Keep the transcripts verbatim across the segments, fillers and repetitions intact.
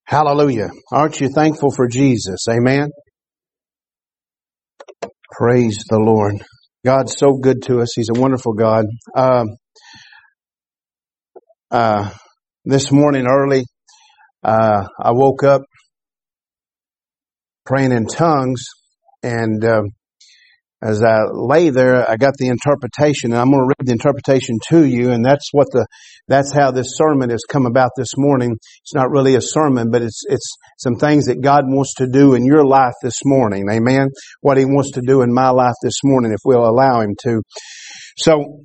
Hallelujah. Aren't you thankful for Jesus? Amen. Praise the Lord. God's so good to us. He's a wonderful God. Um, uh, this morning early, uh, I woke up praying in tongues, and um, as I lay there, I got the interpretation, and I'm going to read the interpretation to you, and that's what the, that's how this sermon has come about this morning. It's not really a sermon, but it's, it's some things that God wants to do in your life this morning. Amen. What He wants to do in my life this morning, if we'll allow Him to. So,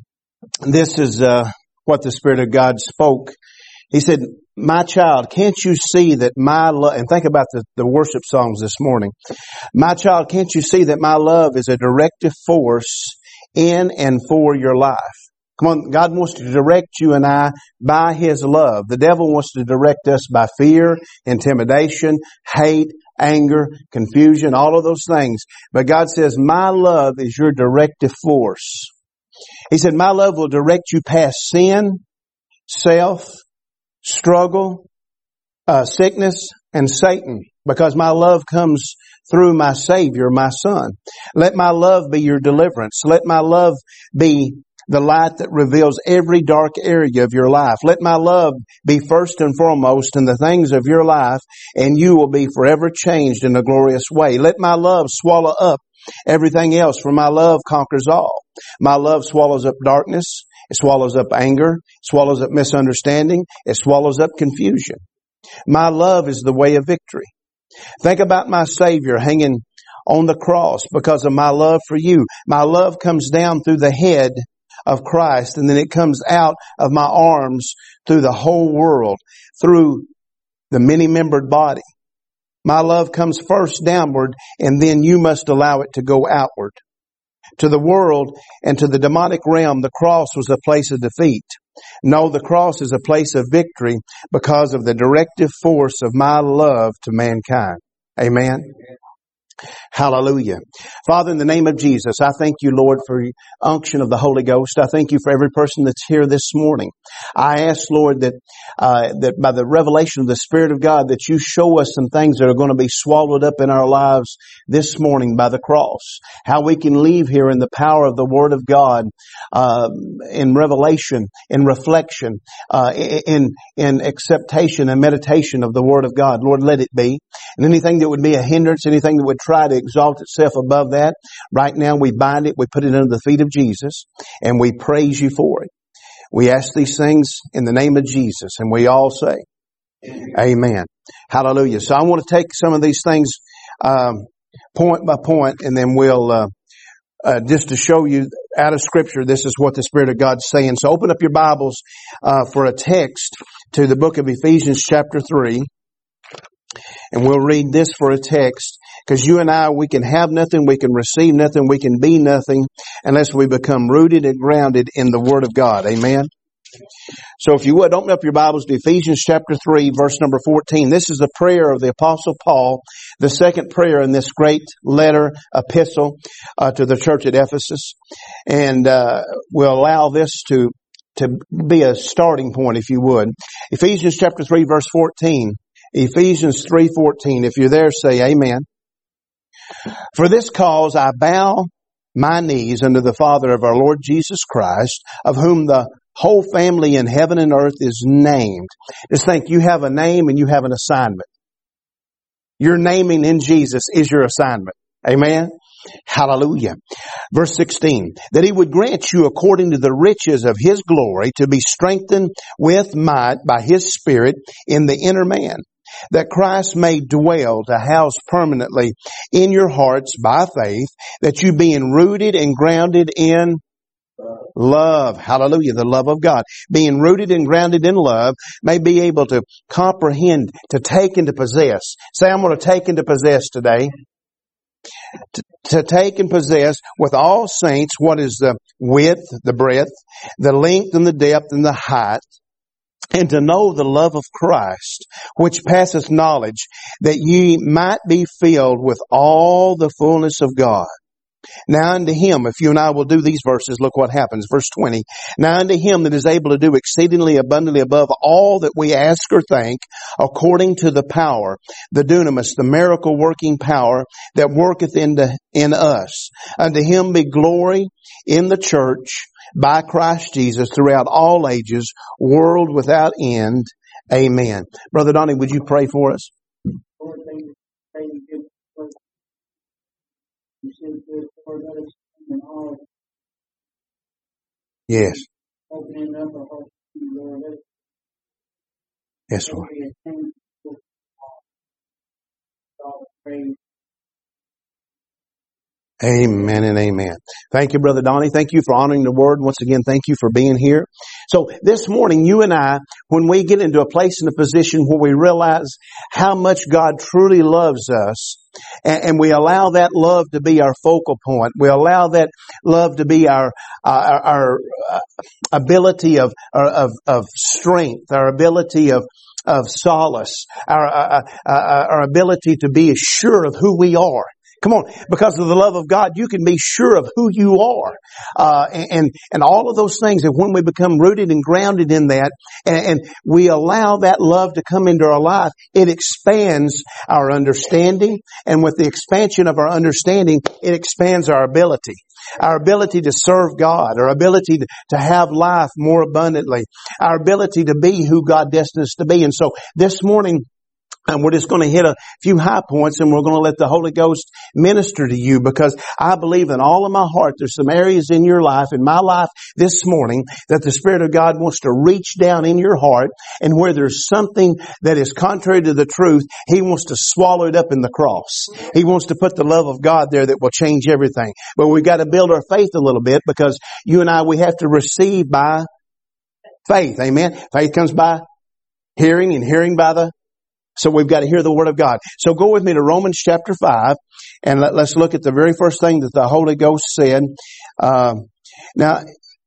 this is, uh, what the Spirit of God spoke. He said, "My child, can't you see that my love," and think about the, the worship songs this morning. "My child, can't you see that my love is a directive force in and for your life?" Come on, God wants to direct you and I by His love. The devil wants to direct us by fear, intimidation, hate, anger, confusion, all of those things. But God says, my love is your directive force. He said, my love will direct you past sin, self, struggle, uh, sickness, and Satan, because my love comes through my Savior, my Son. Let my love be your deliverance. Let my love be the light that reveals every dark area of your life. Let my love be first and foremost in the things of your life, and you will be forever changed in a glorious way. Let my love swallow up everything else, for my love conquers all. My love swallows up darkness. It swallows up anger. It swallows up misunderstanding. It swallows up confusion. My love is the way of victory. Think about my Savior hanging on the cross because of my love for you. My love comes down through the head of Christ, and then it comes out of my arms through the whole world, through the many-membered body. My love comes first downward, and then you must allow it to go outward. To the world and to the demonic realm, the cross was a place of defeat. No, the cross is a place of victory because of the directive force of my love to mankind. Amen. Hallelujah. Father, in the name of Jesus, I thank you, Lord, for the unction of the Holy Ghost. I thank you for every person that's here this morning. I ask, Lord, that uh, that by the revelation of the Spirit of God, that you show us some things that are going to be swallowed up in our lives this morning by the cross. How we can leave here in the power of the Word of God, uh, in revelation, in reflection, uh, in in acceptation and meditation of the Word of God. Lord, let it be. And anything that would be a hindrance, anything that would try to exalt itself above that, right now we bind it, we put it under the feet of Jesus, and we praise you for it. We ask these things in the name of Jesus, and we all say, Amen. Amen. Hallelujah. So I want to take some of these things um, point by point, and then we'll, uh, uh, just to show you out of Scripture, this is what the Spirit of God's saying. So open up your Bibles uh, for a text to the book of Ephesians chapter three. And we'll read this for a text, because you and I, we can have nothing, we can receive nothing, we can be nothing unless we become rooted and grounded in the Word of God. Amen. So if you would, open up your Bibles to Ephesians chapter three, verse number fourteen. This is the prayer of the Apostle Paul, the second prayer in this great letter, epistle, uh, to the church at Ephesus. And, uh, we'll allow this to, to be a starting point, if you would. Ephesians chapter three, verse fourteen. Ephesians three fourteen. If you're there, say amen. "For this cause I bow my knees unto the Father of our Lord Jesus Christ, of whom the whole family in heaven and earth is named." Just think, you have a name and you have an assignment. Your naming in Jesus is your assignment. Amen. Hallelujah. Verse sixteen. "That He would grant you according to the riches of His glory to be strengthened with might by His Spirit in the inner man, that Christ may dwell to house permanently in your hearts by faith, that you being rooted and grounded in love." Hallelujah. The love of God. "Being rooted and grounded in love, may be able to comprehend," to take and to possess. Say, I'm going to take and to possess today. To, to take and possess with all saints what is the width, the breadth, the length and the depth and the height, and to know the love of Christ, which passeth knowledge, that ye might be filled with all the fullness of God. Now unto him, if you and I will do these verses, look what happens. Verse twenty. Now unto him that is able to do exceedingly abundantly above all that we ask or think, according to the power, the dunamis, the miracle working power that worketh in, the, in us. Unto him be glory in the church by Christ Jesus throughout all ages, world without end. Amen. Brother Donnie, would you pray for us? Yes. Yes, Lord. Amen and amen. Thank you, Brother Donnie. Thank you for honoring the Word. Once again, thank you for being here. So this morning, you and I, when we get into a place and a position where we realize how much God truly loves us, and, and we allow that love to be our focal point, we allow that love to be our our, our uh, ability of, of of strength, our ability of of solace, our uh, uh, our ability to be sure of who we are. Come on, because of the love of God, you can be sure of who you are, uh, and and all of those things. And when we become rooted and grounded in that, and, and we allow that love to come into our life, it expands our understanding. And with the expansion of our understanding, it expands our ability, our ability to serve God, our ability to, to have life more abundantly, our ability to be who God destined us to be. And so this morning, and we're just going to hit a few high points, and we're going to let the Holy Ghost minister to you, because I believe in all of my heart there's some areas in your life, in my life this morning, that the Spirit of God wants to reach down in your heart, and where there's something that is contrary to the truth, He wants to swallow it up in the cross. He wants to put the love of God there that will change everything. But we've got to build our faith a little bit, because you and I, we have to receive by faith. Amen. Faith comes by hearing, and hearing by the So we've got to hear the Word of God. So go with me to Romans chapter five, and let, let's look at the very first thing that the Holy Ghost said. Um, now,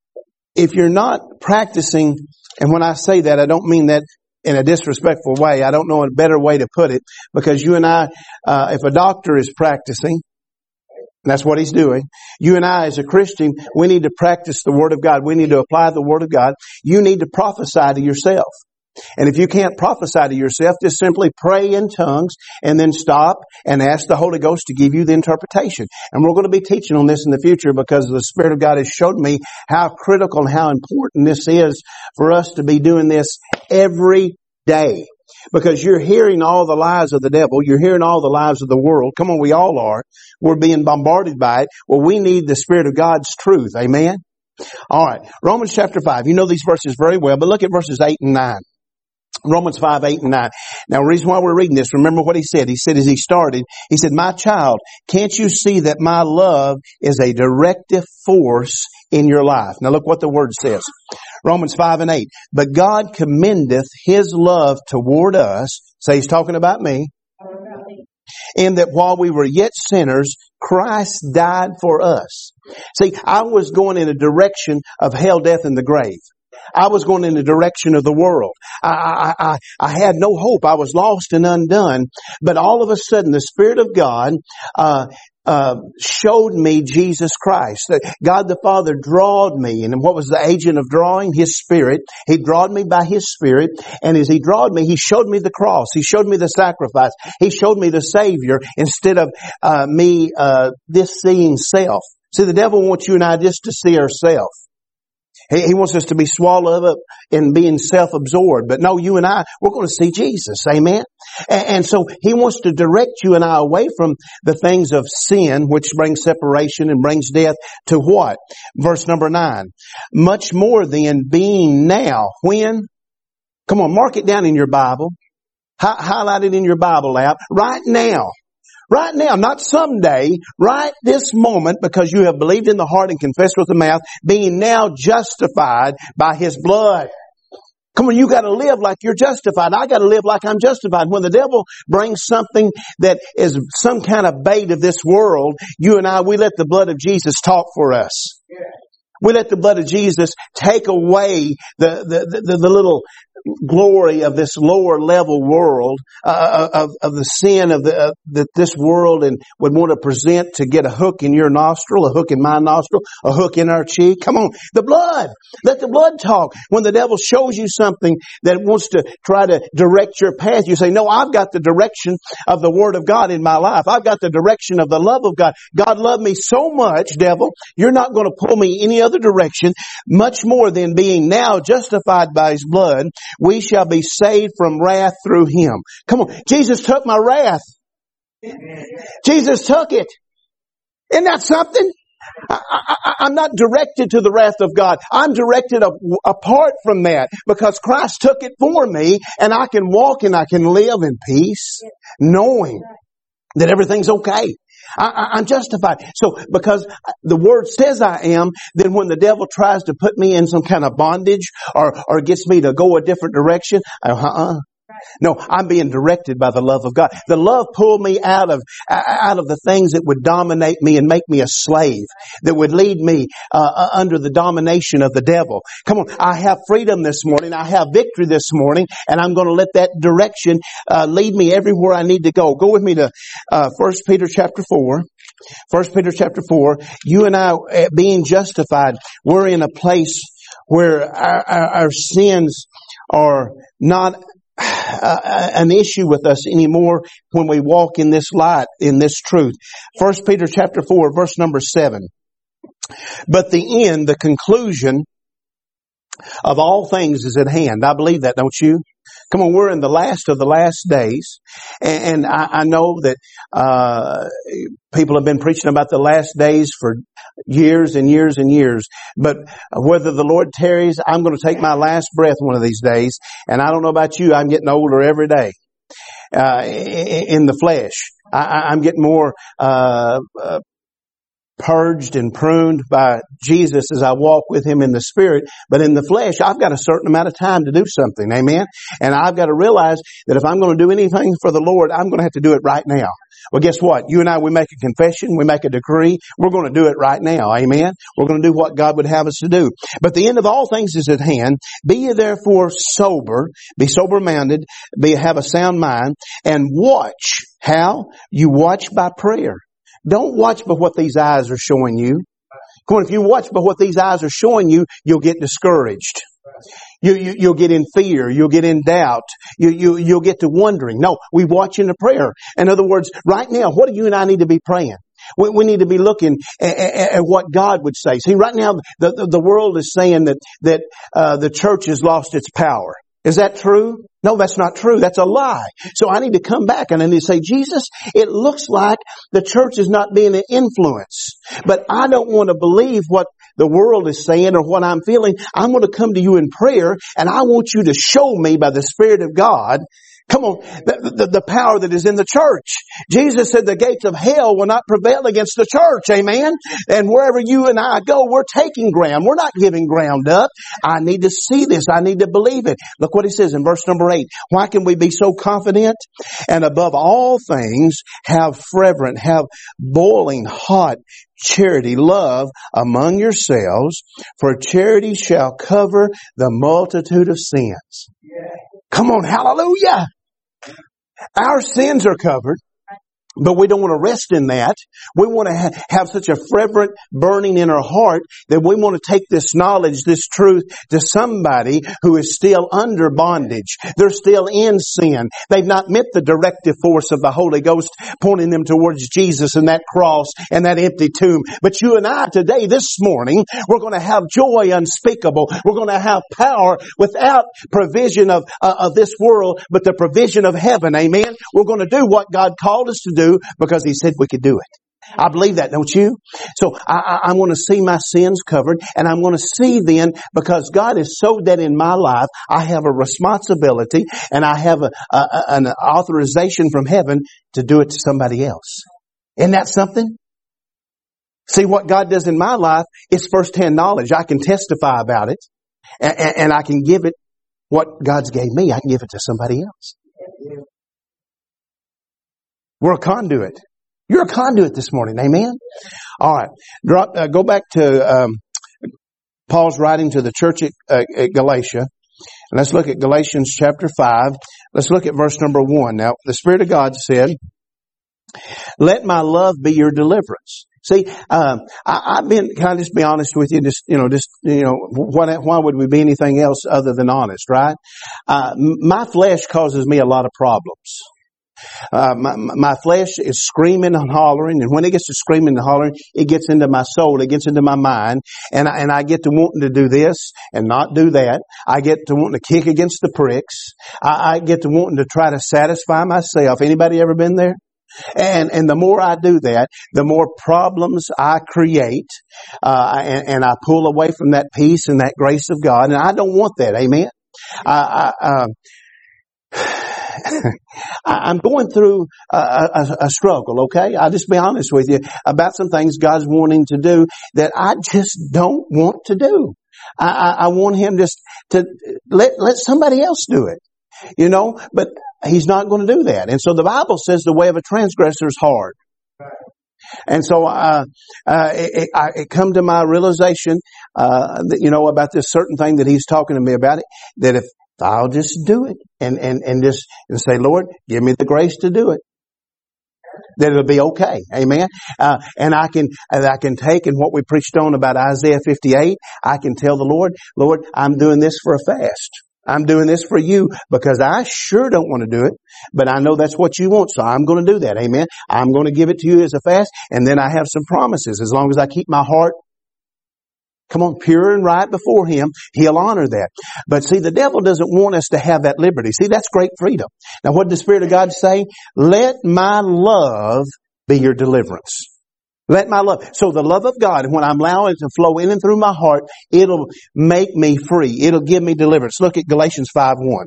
if you're not practicing, and when I say that, I don't mean that in a disrespectful way. I don't know a better way to put it, because you and I, uh, if a doctor is practicing, and that's what he's doing. You and I, as a Christian, we need to practice the Word of God. We need to apply the Word of God. You need to prophesy to yourself. And if you can't prophesy to yourself, just simply pray in tongues and then stop and ask the Holy Ghost to give you the interpretation. And we're going to be teaching on this in the future, because the Spirit of God has showed me how critical and how important this is for us to be doing this every day. Because you're hearing all the lies of the devil. You're hearing all the lies of the world. Come on, we all are. We're being bombarded by it. Well, we need the Spirit of God's truth. Amen? All right. Romans chapter five. You know these verses very well, but look at verses eight and nine. Romans five, eight, and nine. Now, the reason why we're reading this, remember what he said. He said as he started, he said, "My child, can't you see that my love is a directive force in your life?" Now look what the Word says. Romans five and eight. "But God commendeth His love toward us," so he's talking about me, "in that while we were yet sinners, Christ died for us." See, I was going in a direction of hell, death, and the grave. I was going in the direction of the world. I, I, I, I had no hope. I was lost and undone. But all of a sudden, the Spirit of God uh, uh, showed me Jesus Christ. That God the Father drawed me. And what was the agent of drawing? His Spirit. He drawed me by His Spirit. And as He drawed me, He showed me the cross. He showed me the sacrifice. He showed me the Savior, instead of uh, me uh, this seeing self. See, the devil wants you and I just to see ourselves. He, he wants us to be swallowed up in being self-absorbed. But no, you and I, we're going to see Jesus. Amen? And, and so He wants to direct you and I away from the things of sin, which brings separation and brings death, to what? Verse number nine. "Much more than being now." When? Come on, mark it down in your Bible. Hi- highlight it in your Bible app. Right now. Right now, not someday, right this moment, because you have believed in the heart and confessed with the mouth, being now justified by His blood. Come on, you got to live like you're justified. I got to live like I'm justified. When the devil brings something that is some kind of bait of this world, you and I, we let the blood of Jesus talk for us. We let the blood of Jesus take away the, the, the, the little glory of this lower level world, uh, of, of the sin of the, uh, that this world and would want to present to get a hook in your nostril, a hook in my nostril, a hook in our cheek. Come on. The blood. Let the blood talk. When the devil shows you something that wants to try to direct your path, you say, no, I've got the direction of the Word of God in my life. I've got the direction of the love of God. God loved me so much, devil, you're not going to pull me any other direction, much more than being now justified by His blood. We shall be saved from wrath through Him. Come on. Jesus took my wrath. Jesus took it. Isn't that something? I, I, I'm not directed to the wrath of God. I'm directed a, apart from that because Christ took it for me, and I can walk and I can live in peace knowing that everything's okay. I, I, I'm justified. So because the Word says I am, then when the devil tries to put me in some kind of bondage or, or gets me to go a different direction, I, uh-uh. No, I'm being directed by the love of God. The love pulled me out of out of the things that would dominate me and make me a slave, that would lead me uh, under the domination of the devil. Come on, I have freedom this morning. I have victory this morning, and I'm going to let that direction uh, lead me everywhere I need to go. Go with me to uh, First Peter chapter four. First Peter chapter four. You and I, being justified, we're in a place where our, our, our sins are not Uh, an issue with us anymore when we walk in this light, in this truth. First Peter chapter four, verse number seven. But the end, the conclusion of all things is at hand. I believe that, don't you? Come on, we're in the last of the last days. And, and I, I know that uh people have been preaching about the last days for years and years and years. But whether the Lord tarries, I'm going to take my last breath one of these days. And I don't know about you, I'm getting older every day uh in the flesh. I, I'm getting more uh, uh purged and pruned by Jesus as I walk with Him in the Spirit. But in the flesh, I've got a certain amount of time to do something. Amen. And I've got to realize that if I'm going to do anything for the Lord, I'm going to have to do it right now. Well, guess what? You and I, we make a confession, we make a decree. We're going to do it right now. Amen. We're going to do what God would have us to do. But the end of all things is at hand. Be ye therefore sober, be sober-minded, be have a sound mind, and watch. How? You watch by prayer. Don't watch by what these eyes are showing you. Come on, if you watch by what these eyes are showing you, you'll get discouraged. You, you, you'll get in fear. You'll get in doubt. You, you, you'll get to wondering. No, we watch in the prayer. In other words, right now, what do you and I need to be praying? We, we need to be looking at, at, at what God would say. See, right now, the, the, the world is saying that, that, uh, the church has lost its power. Is that true? No, that's not true. That's a lie. So I need to come back and I need to say, Jesus, it looks like the church is not being an influence. But I don't want to believe what the world is saying or what I'm feeling. I'm going to come to you in prayer, and I want you to show me by the Spirit of God, come on, the, the, the power that is in the church. Jesus said the gates of hell will not prevail against the church. Amen. And wherever you and I go, we're taking ground. We're not giving ground up. I need to see this. I need to believe it. Look what He says in verse number eight. Why can we be so confident? And above all things, have fervent, have boiling hot charity, love among yourselves, for charity shall cover the multitude of sins. Come on, hallelujah. Our sins are covered, but we don't want to rest in that. We want to ha- have such a fervent burning in our heart that we want to take this knowledge, this truth to somebody who is still under bondage. They're still in sin. They've not met the directive force of the Holy Ghost pointing them towards Jesus and that cross and that empty tomb. But you and I today, this morning, we're going to have joy unspeakable. We're going to have power without provision of, uh, of this world, but the provision of heaven. Amen. We're going to do what God called us to do. Because He said we could do it. I believe that, don't you? So I, I, I want to see my sins covered, and I'm going to see then, because God has sowed that in my life, I have a responsibility and I have a, a, an authorization from heaven to do it to somebody else. Isn't that something? See, what God does in my life is first-hand knowledge. I can testify about it, and, and I can give it what God's gave me. I can give it to somebody else. We're a conduit. You're a conduit this morning. Amen? All right. Drop, uh, go back to um, Paul's writing to the church at, uh, at Galatia. Let's look at Galatians chapter five. Let's look at verse number one. Now, the Spirit of God said, let my love be your deliverance. See, um, I, I've been, can I just be honest with you? Just, you know, just, you know, why, why would we be anything else other than honest, right? Uh, my flesh causes me a lot of problems. Uh, my, my flesh is screaming and hollering, and when it gets to screaming and hollering, it gets into my soul, it gets into my mind, and I, and I get to wanting to do this and not do that. I get to wanting to kick against the pricks. I, I get to wanting to try to satisfy myself. Anybody ever been there? And, and the more I do that, the more problems I create, uh, and, and I pull away from that peace and that grace of God, and I don't want that. Amen. I, I, um, I'm going through a, a, a struggle, okay? I'll just be honest with you about some things God's wanting to do that I just don't want to do. I, I, I want Him just to let, let somebody else do it, you know, but He's not going to do that. And so the Bible says the way of a transgressor is hard. And so, uh, uh, it, it, I, it come to my realization, uh, that, you know, about this certain thing that He's talking to me about it, that if I'll just do it and, and, and just and say, Lord, give me the grace to do it, that it'll be okay. Amen. Uh, and I can, and I can take and what we preached on about Isaiah fifty-eight, I can tell the Lord, Lord, I'm doing this for a fast. I'm doing this for you because I sure don't want to do it, but I know that's what you want, so I'm going to do that. Amen. I'm going to give it to you as a fast, and then I have some promises. As long as I keep my heart, come on, pure and right before Him, He'll honor that. But see, the devil doesn't want us to have that liberty. See, that's great freedom. Now, what did the Spirit of God say? Let my love be your deliverance. Let my love. So the love of God, when I'm allowing it to flow in and through my heart, it'll make me free. It'll give me deliverance. Look at Galatians five one.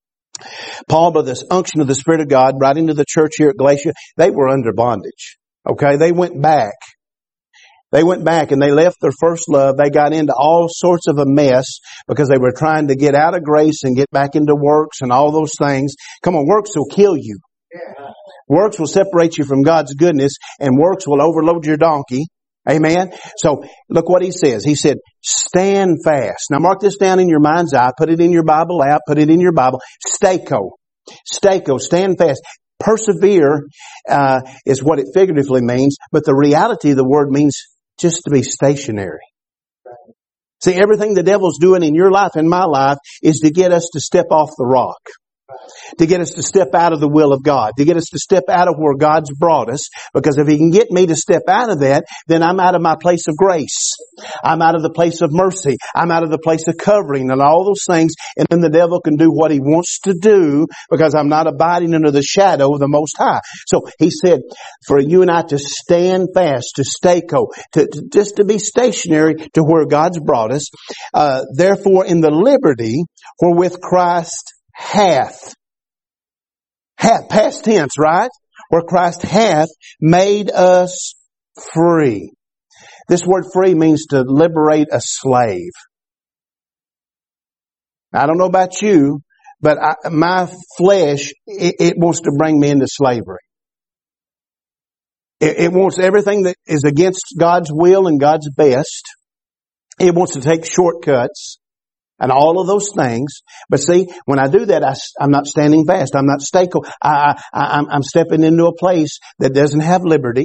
Paul, by this unction of the Spirit of God, writing to the church here at Galatia, they were under bondage. Okay? They went back. They went back and they left their first love. They got into all sorts of a mess because they were trying to get out of grace and get back into works and all those things. Come on, works will kill you. Works will separate you from God's goodness, and works will overload your donkey. Amen. So look what he says. He said, stand fast. Now mark this down in your mind's eye. Put it in your Bible app. Put it in your Bible. Stako. Stako. Stand fast. Persevere uh, is what it figuratively means, but the reality of the word means just to be stationary. See, everything the devil's doing in your life and my life is to get us to step off the rock. To get us to step out of the will of God. To get us to step out of where God's brought us. Because if He can get me to step out of that, then I'm out of my place of grace. I'm out of the place of mercy. I'm out of the place of covering and all those things. And then the devil can do what he wants to do because I'm not abiding under the shadow of the Most High. So He said for you and I to stand fast, to stay co, to, to just to be stationary to where God's brought us. Uh, therefore in the liberty wherewith Christ hath. Hath, past tense, right? Where Christ hath made us free. This word free means to liberate a slave. I don't know about you, but I, my flesh, it, it wants to bring me into slavery. It, it wants everything that is against God's will and God's best. It wants to take shortcuts. And all of those things. But see, when I do that, I, I'm not standing fast. I'm not stable. I, I, I'm, I'm stepping into a place that doesn't have liberty.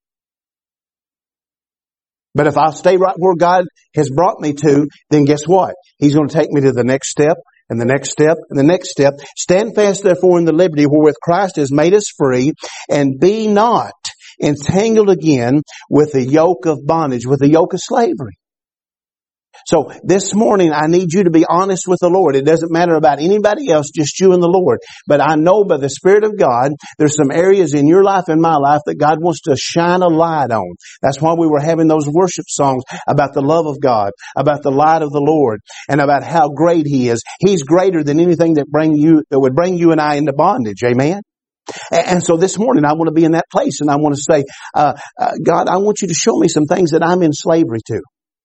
But if I'll stay right where God has brought me to, then guess what? He's going to take me to the next step, and the next step, and the next step. Stand fast, therefore, in the liberty wherewith Christ has made us free, and be not entangled again with the yoke of bondage, with the yoke of slavery. So this morning, I need you to be honest with the Lord. It doesn't matter about anybody else, just you and the Lord. But I know by the Spirit of God, there's some areas in your life and my life that God wants to shine a light on. That's why we were having those worship songs about the love of God, about the light of the Lord, and about how great He is. He's greater than anything that bring you, that would bring you and I into bondage. Amen? And so this morning, I want to be in that place, and I want to say, uh, uh, God, I want you to show me some things that I'm in slavery to.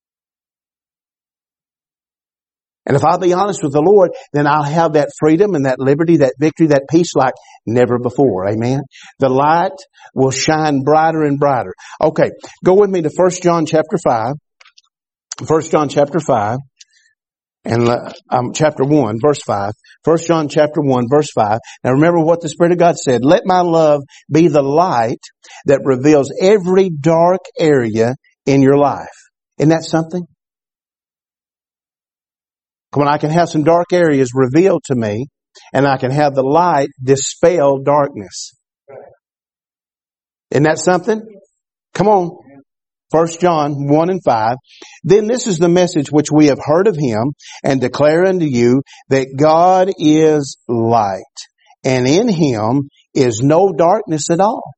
And if I'll be honest with the Lord, then I'll have that freedom and that liberty, that victory, that peace like never before. Amen. The light will shine brighter and brighter. Okay. Go with me to First John chapter five. First John chapter five. And um, chapter one, verse five. First John chapter one, verse five. Now remember what the Spirit of God said. Let my love be the light that reveals every dark area in your life. Isn't that something? When I can have some dark areas revealed to me, and I can have the light dispel darkness. Isn't that something? Come on. First John one and five. Then this is the message which we have heard of Him and declare unto you, that God is light, and in Him is no darkness at all.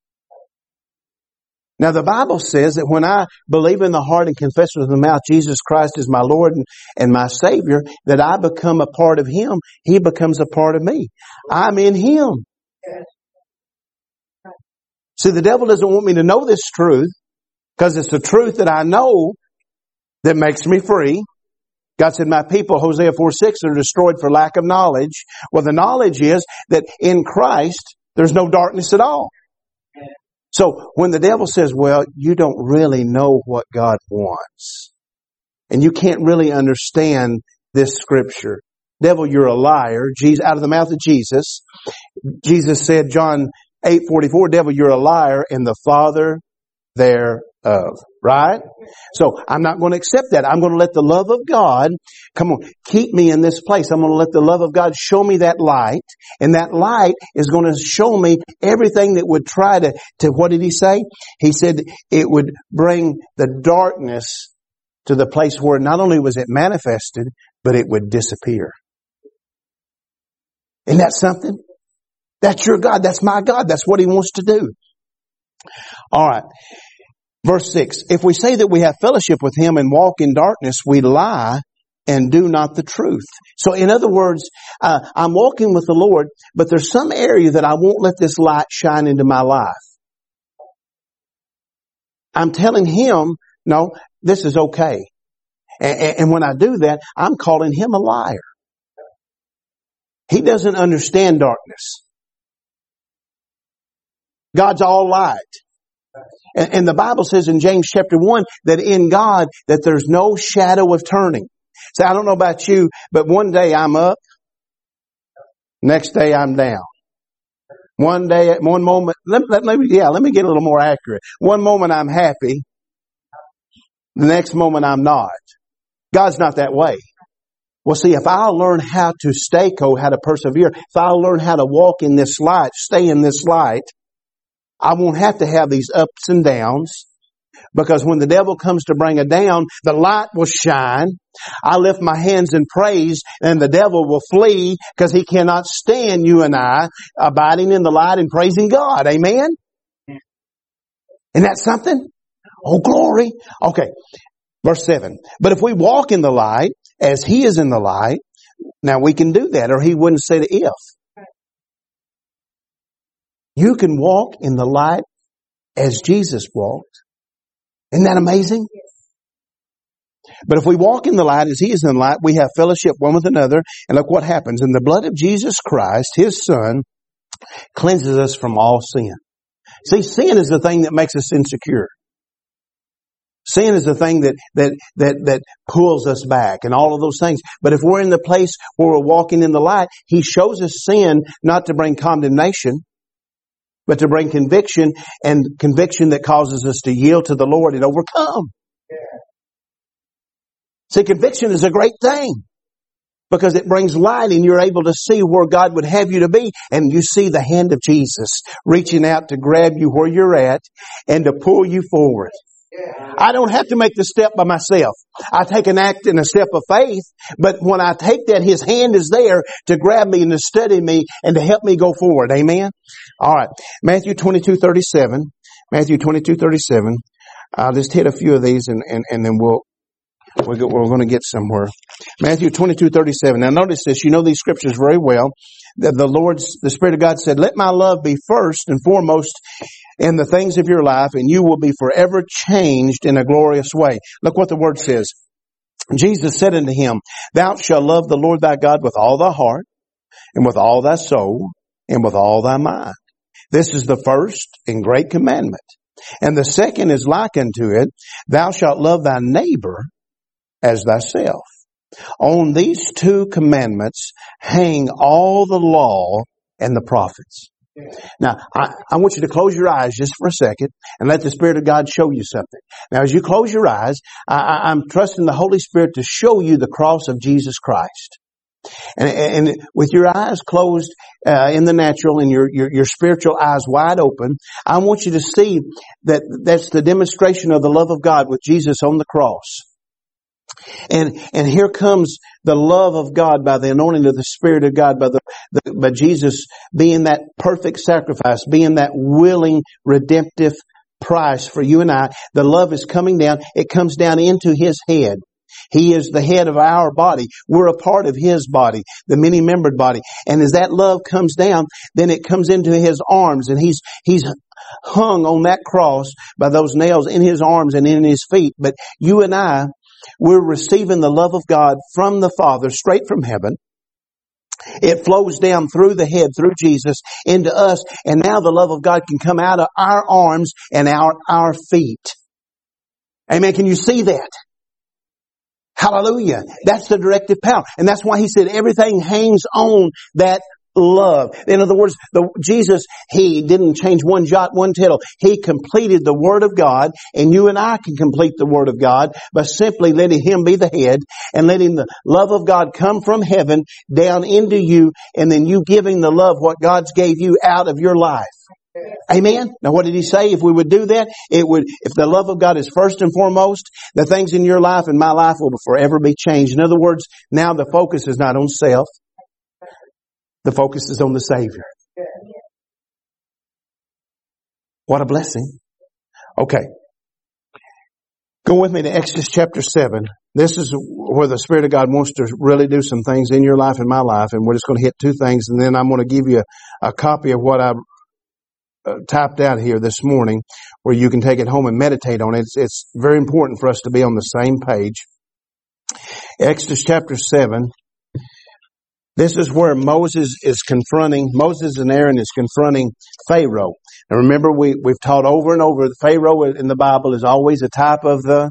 Now the Bible says that when I believe in the heart and confess with the mouth Jesus Christ is my Lord and, and my Savior, that I become a part of Him. He becomes a part of me. I'm in Him. See, the devil doesn't want me to know this truth, because it's the truth that I know that makes me free. God said, my people, Hosea four six, are destroyed for lack of knowledge. Well, the knowledge is that in Christ, there's no darkness at all. So when the devil says, well, you don't really know what God wants, and you can't really understand this scripture. Devil, you're a liar. Jesus, out of the mouth of Jesus, Jesus said, John eight forty-four, devil, you're a liar, and the Father thereof. Right? So I'm not going to accept that. I'm going to let the love of God, come on, keep me in this place. I'm going to let the love of God show me that light. And that light is going to show me everything that would try to, to what did He say? He said it would bring the darkness to the place where not only was it manifested, but it would disappear. Isn't that something? That's your God. That's my God. That's what He wants to do. All right. Verse six, if we say that we have fellowship with Him and walk in darkness, we lie and do not the truth. So in other words, uh, I'm walking with the Lord, but there's some area that I won't let this light shine into my life. I'm telling Him, no, this is okay. And, and when I do that, I'm calling Him a liar. He doesn't understand darkness. God's all light. And the Bible says in James chapter one that in God that there's no shadow of turning. So I don't know about you, but one day I'm up, next day I'm down. One day, one moment, let, let, let me, yeah, let me get a little more accurate. One moment I'm happy, the next moment I'm not. God's not that way. Well, see, if I'll learn how to stay cold, how to persevere, if I'll learn how to walk in this light, stay in this light, I won't have to have these ups and downs, because when the devil comes to bring a down, the light will shine. I lift my hands in praise and the devil will flee, because he cannot stand you and I abiding in the light and praising God. Amen? Isn't that something? Oh, glory. Okay. Verse seven. But if we walk in the light as He is in the light, now we can do that, or He wouldn't say the if. You can walk in the light as Jesus walked. Isn't that amazing? But if we walk in the light as He is in the light, we have fellowship one with another. And look what happens. And the blood of Jesus Christ, His Son, cleanses us from all sin. See, sin is the thing that makes us insecure. Sin is the thing that, that, that, that pulls us back and all of those things. But if we're in the place where we're walking in the light, He shows us sin not to bring condemnation, but to bring conviction, and conviction that causes us to yield to the Lord and overcome. Yeah. See, conviction is a great thing, because it brings light and you're able to see where God would have you to be. And you see the hand of Jesus reaching out to grab you where you're at and to pull you forward. Yeah. I don't have to make the step by myself. I take an act and a step of faith, but when I take that, His hand is there to grab me and to steady me and to help me go forward. Amen? All right. Matthew twenty-two thirty-seven. Matthew twenty-two thirty-seven. I'll just hit a few of these and, and, and then we'll, we're, we're going to get somewhere. Matthew twenty-two thirty-seven. Now notice this. You know these scriptures very well. The, the Lord's, the Spirit of God said, let my love be first and foremost in the things of your life, and you will be forever changed in a glorious way. Look what the Word says. Jesus said unto him, thou shalt love the Lord thy God with all thy heart, and with all thy soul, and with all thy mind. This is the first and great commandment. And the second is like unto it, thou shalt love thy neighbor as thyself. On these two commandments hang all the law and the prophets. Now, I, I want you to close your eyes just for a second and let the Spirit of God show you something. Now, as you close your eyes, I, I, I'm trusting the Holy Spirit to show you the cross of Jesus Christ. And, and with your eyes closed uh, in the natural and your, your, your spiritual eyes wide open, I want you to see that that's the demonstration of the love of God with Jesus on the cross. And, and here comes the love of God by the anointing of the Spirit of God, by the, the, by Jesus being that perfect sacrifice, being that willing, redemptive price for you and I. The love is coming down. It comes down into His head. He is the head of our body. We're a part of His body, the many-membered body. And as that love comes down, then it comes into His arms, and He's, He's hung on that cross by those nails in His arms and in His feet. But you and I, we're receiving the love of God from the Father, straight from heaven. It flows down through the head, through Jesus, into us. And now the love of God can come out of our arms and our, our feet. Amen. Can you see that? Hallelujah. That's the directive power. And that's why He said everything hangs on that love. In other words, the, Jesus, He didn't change one jot, one tittle. He completed the Word of God, and you and I can complete the Word of God by simply letting Him be the head and letting the love of God come from heaven down into you, and then you giving the love what God's gave you out of your life. Amen. Now what did He say? If we would do that, it would, if the love of God is first and foremost, the things in your life and my life will forever be changed. In other words, now the focus is not on self. The focus is on the Savior. What a blessing. Okay. Go with me to Exodus chapter seven. This is where the Spirit of God wants to really do some things in your life and my life. And we're just going to hit two things. And then I'm going to give you a, a copy of what I uh, typed out here this morning, where you can take it home and meditate on it. It's, it's very important for us to be on the same page. Exodus chapter seven. This is where Moses is confronting, Moses and Aaron is confronting Pharaoh. And remember, we, we've taught over and over, Pharaoh in the Bible is always a type of the,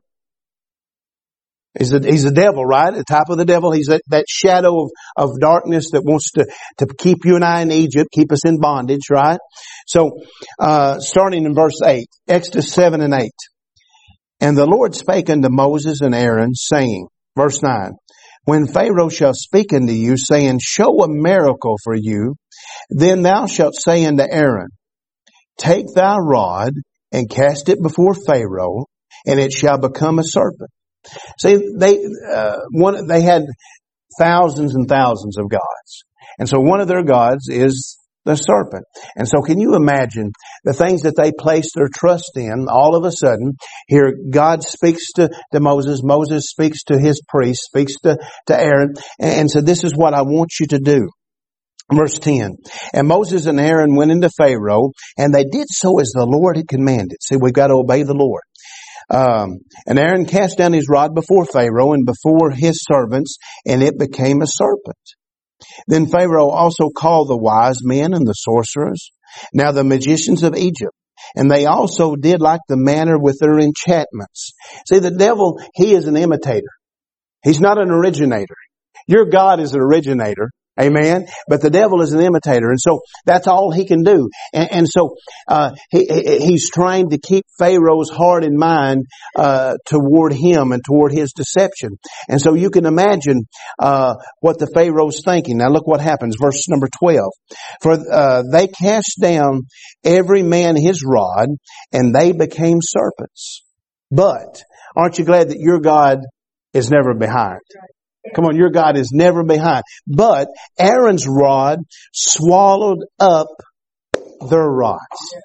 he's a, he's a devil, right? A type of the devil. He's that, that shadow of, of darkness that wants to, to keep you and I in Egypt, keep us in bondage, right? So, uh, starting in verse eight, Exodus seven and eight. And the Lord spake unto Moses and Aaron, saying, verse nine, when Pharaoh shall speak unto you, saying, show a miracle for you, then thou shalt say unto Aaron, take thy rod and cast it before Pharaoh, and it shall become a serpent. See, they, uh, one, they had thousands and thousands of gods. And so one of their gods is the serpent. And so can you imagine the things that they placed their trust in? All of a sudden, here God speaks to, to Moses. Moses speaks to his priest, speaks to, to Aaron, and, and so this is what I want you to do. Verse ten. And Moses and Aaron went into Pharaoh, and they did so as the Lord had commanded. See, we've got to obey the Lord. Um, and Aaron cast down his rod before Pharaoh and before his servants, and it became a serpent. Then Pharaoh also called the wise men and the sorcerers, now the magicians of Egypt, and they also did like the manner with their enchantments. See, the devil, he is an imitator. He's not an originator. Your God is an originator. Amen. But the devil is an imitator. And so that's all he can do. And, and so, uh, he, he's trying to keep Pharaoh's heart and mind, uh, toward him and toward his deception. And so you can imagine, uh, what the Pharaoh's thinking. Now look what happens. Verse number twelve. For, uh, they cast down every man his rod, and they became serpents. But aren't you glad that your God is never behind? Come on, your God is never behind. But Aaron's rod swallowed up their rods.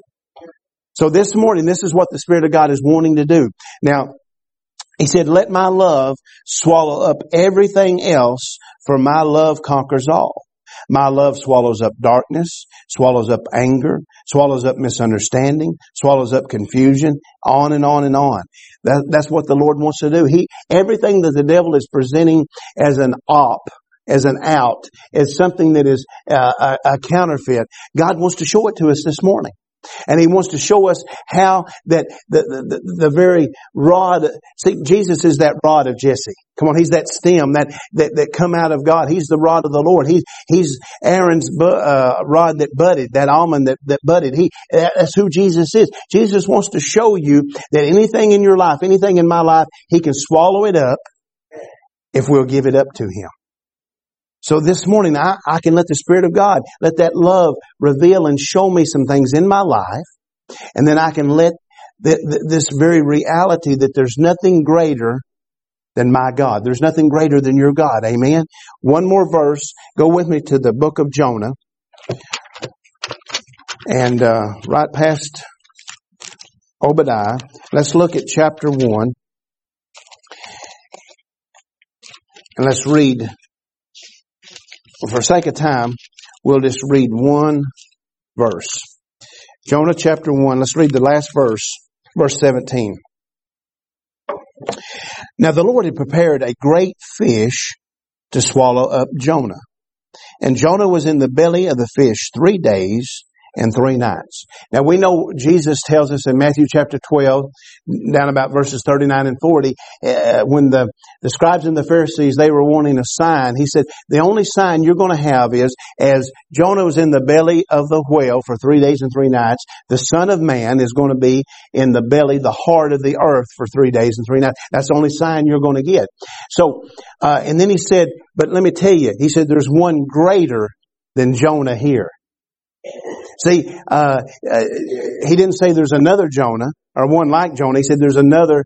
So this morning, this is what the Spirit of God is wanting to do. Now, He said, let my love swallow up everything else, for my love conquers all. My love swallows up darkness, swallows up anger, swallows up misunderstanding, swallows up confusion, on and on and on. That, that's what the Lord wants to do. He, everything that the devil is presenting as an op, as an out, as something that is uh, a, a counterfeit, God wants to show it to us this morning. And He wants to show us how that the, the, the very rod, see, Jesus is that rod of Jesse. Come on, He's that stem that, that, that come out of God. He's the rod of the Lord. He's, He's Aaron's bu- uh, rod that budded, that almond that, that budded. He, that's who Jesus is. Jesus wants to show you that anything in your life, anything in my life, He can swallow it up if we'll give it up to Him. So this morning, I, I can let the Spirit of God, let that love reveal and show me some things in my life. And then I can let the, the, this very reality that there's nothing greater than my God. There's nothing greater than your God. Amen. One more verse. Go with me to the book of Jonah. And uh, right past Obadiah. Let's look at chapter one. And let's read. Well, for sake of time, we'll just read one verse. Jonah chapter one, let's read the last verse, verse seventeen. Now the Lord had prepared a great fish to swallow up Jonah. And Jonah was in the belly of the fish three days and three nights. Now we know Jesus tells us in Matthew chapter twelve, down about verses thirty-nine and forty, uh, when the, the scribes and the Pharisees, they were wanting a sign. He said, the only sign you're going to have is, as Jonah was in the belly of the whale for three days and three nights, the Son of Man is going to be in the belly, the heart of the earth for three days and three nights. That's the only sign you're going to get. So, uh, and then he said, but let me tell you, he said, there's one greater than Jonah here. See, uh, uh, he didn't say there's another Jonah or one like Jonah. He said there's another.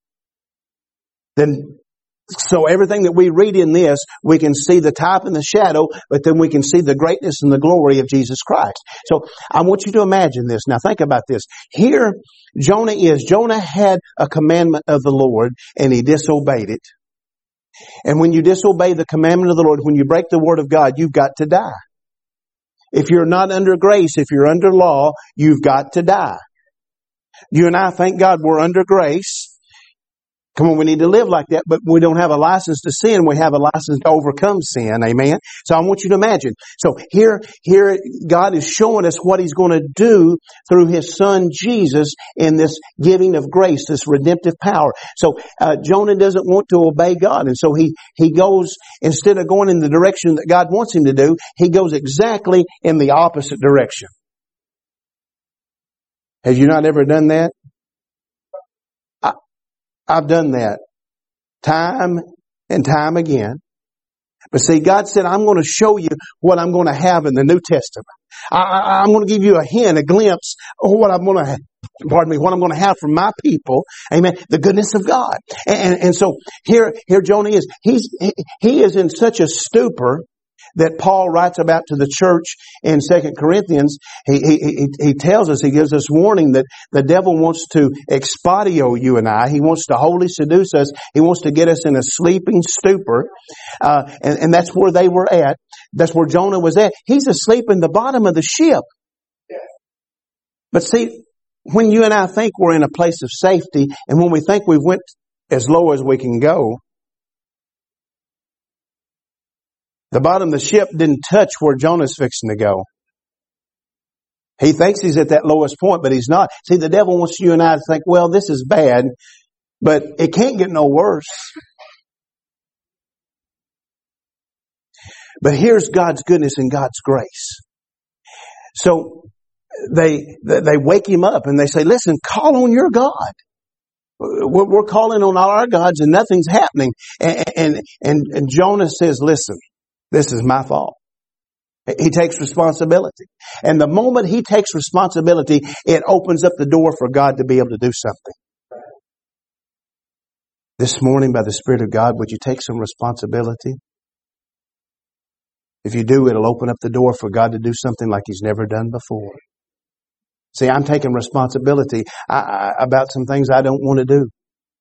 Then, so everything that we read in this, we can see the type and the shadow, but then we can see the greatness and the glory of Jesus Christ. So I want you to imagine this. Now think about this. Here, Jonah is. Jonah had a commandment of the Lord and he disobeyed it. And when you disobey the commandment of the Lord, when you break the word of God, you've got to die. If you're not under grace, if you're under law, you've got to die. You and I, thank God, we're under grace. Come on, we need to live like that, but we don't have a license to sin. We have a license to overcome sin. Amen. So I want you to imagine. So here, here, God is showing us what He's going to do through His Son Jesus in this giving of grace, this redemptive power. So uh, Jonah doesn't want to obey God, and so he he goes, instead of going in the direction that God wants him to do, he goes exactly in the opposite direction. Have you not ever done that? I've done that time and time again. But see, God said, I'm going to show you what I'm going to have in the New Testament. I, I, I'm going to give you a hint, a glimpse of what I'm going to have, pardon me, what I'm going to have from my people. Amen. The goodness of God. And, and, and so here, here Jonah is. He's, he, he is in such a stupor that Paul writes about to the church in Second Corinthians. He, he, he, he tells us, he gives us warning that the devil wants to expodio you and I. He wants to wholly seduce us. He wants to get us in a sleeping stupor. Uh, and, and that's where they were at. That's where Jonah was at. He's asleep in the bottom of the ship. But see, when you and I think we're in a place of safety, and when we think we went as low as we can go, the bottom of the ship didn't touch where Jonah's fixing to go. He thinks he's at that lowest point, but he's not. See, the devil wants you and I to think, well, this is bad, but it can't get no worse. But here's God's goodness and God's grace. So they they wake him up and they say, listen, call on your God. We're calling on all our gods and nothing's happening. And, and, and, and Jonah says, listen, this is my fault. He takes responsibility. And the moment he takes responsibility, it opens up the door for God to be able to do something. This morning, by the Spirit of God, would you take some responsibility? If you do, it'll open up the door for God to do something like He's never done before. See, I'm taking responsibility I, I, about some things I don't want to do.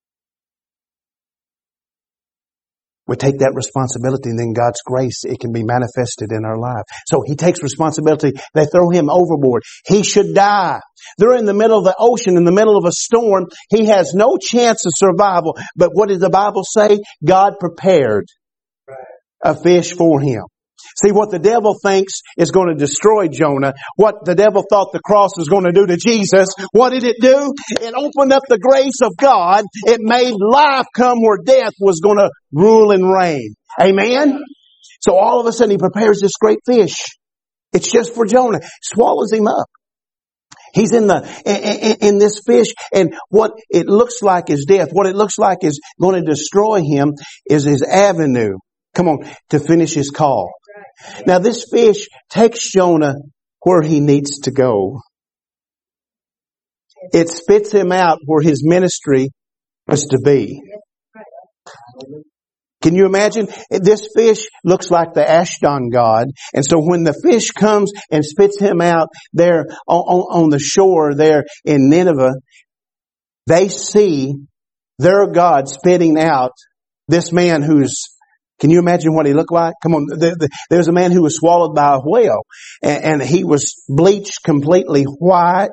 We take that responsibility and then God's grace, it can be manifested in our life. So He takes responsibility. They throw him overboard. He should die. They're in the middle of the ocean, in the middle of a storm. He has no chance of survival. But what did the Bible say? God prepared a fish for him. See, what the devil thinks is going to destroy Jonah, what the devil thought the cross was going to do to Jesus, what did it do? It opened up the grace of God. It made life come where death was going to rule and reign. Amen? So all of a sudden he prepares this great fish. It's just for Jonah. Swallows him up. He's in the, in, in this fish, and what it looks like is death. What it looks like is going to destroy him is his avenue. Come on, to finish his call. Now this fish takes Jonah where he needs to go. It spits him out where his ministry was to be. Can you imagine? This fish looks like the Ashdod god. And so when the fish comes and spits him out there on, on, on the shore there in Nineveh, they see their God spitting out this man who's, can you imagine what he looked like? Come on, the, the, there's a man who was swallowed by a whale, and, and he was bleached completely white.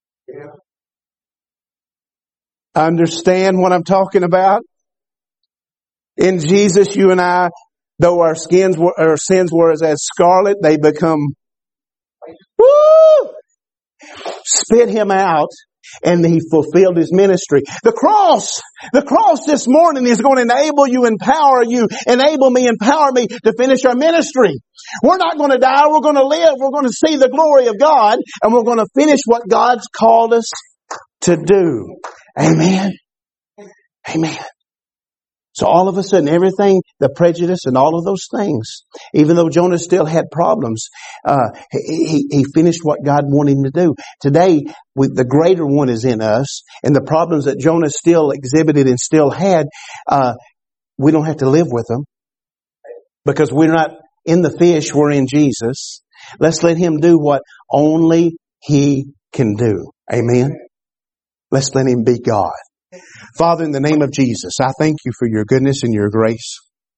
Understand what I'm talking about? In Jesus, you and I, though our skins were, our sins were as, as scarlet, they become, woo! Spit him out, and he fulfilled his ministry. The cross, the cross this morning is going to enable you, empower you, enable me, empower me to finish our ministry. We're not going to die, we're going to live, we're going to see the glory of God, and we're going to finish what God's called us to do. Amen. Amen. So all of a sudden, everything, the prejudice and all of those things, even though Jonah still had problems, uh, he, he finished what God wanted him to do. Today, we, the greater one is in us, and the problems that Jonah still exhibited and still had, uh, we don't have to live with them because we're not in the fish, we're in Jesus. Let's let him do what only he can do. Amen. Let's let him be God. Father, in the name of Jesus, I thank you for your goodness and your grace.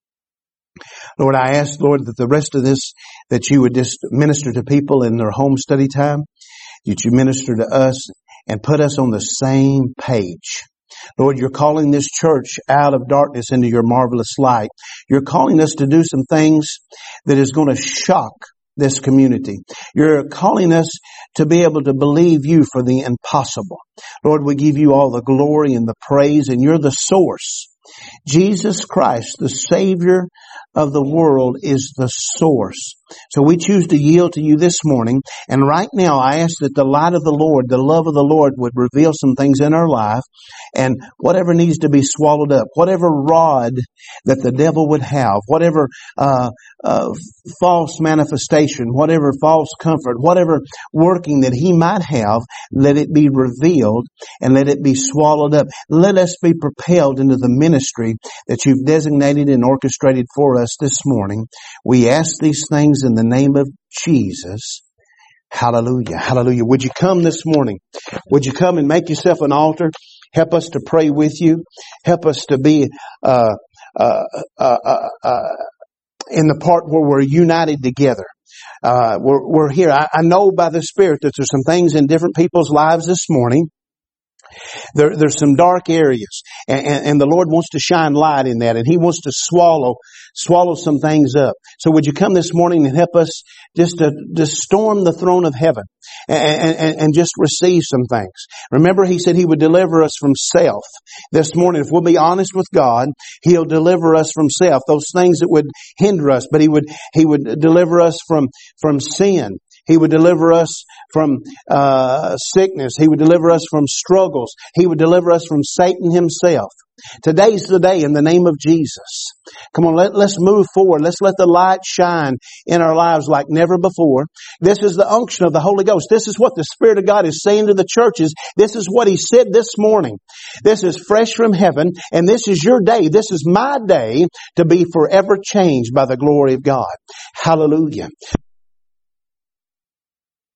Lord, I ask, Lord, that the rest of this, that you would just minister to people in their home study time, that you minister to us and put us on the same page. Lord, you're calling this church out of darkness into your marvelous light. You're calling us to do some things that is going to shock this community. You're calling us to be able to believe you for the impossible. Lord, we give you all the glory and the praise, and you're the source. Jesus Christ, the Savior of the world, is the source. So we choose to yield to you this morning. And right now, I ask that the light of the Lord, the love of the Lord would reveal some things in our life. And whatever needs to be swallowed up, whatever rod that the devil would have, whatever uh, uh false manifestation, whatever false comfort, whatever working that he might have, let it be revealed and let it be swallowed up. Let us be propelled into the ministry that you've designated and orchestrated for us this morning. We ask these things in the name of Jesus. Hallelujah. Hallelujah. Would you come this morning? Would you come and make yourself an altar? Help us to pray with you. Help us to be uh, uh, uh, uh, uh, in the part where we're united together. Uh, we're, we're here. I, I know by the Spirit that there's some things in different people's lives this morning. There, there's some dark areas, and, and, and the Lord wants to shine light in that, and He wants to swallow, swallow some things up. So would you come this morning and help us just to, to storm the throne of heaven and, and, and just receive some things? Remember, He said He would deliver us from self. This morning, if we'll be honest with God, He'll deliver us from self, those things that would hinder us, but He would, He would deliver us from, from sin. He would deliver us from uh sickness. He would deliver us from struggles. He would deliver us from Satan himself. Today's the day in the name of Jesus. Come on, let, let's move forward. Let's let the light shine in our lives like never before. This is the unction of the Holy Ghost. This is what the Spirit of God is saying to the churches. This is what He said this morning. This is fresh from heaven, and this is your day. This is my day to be forever changed by the glory of God. Hallelujah.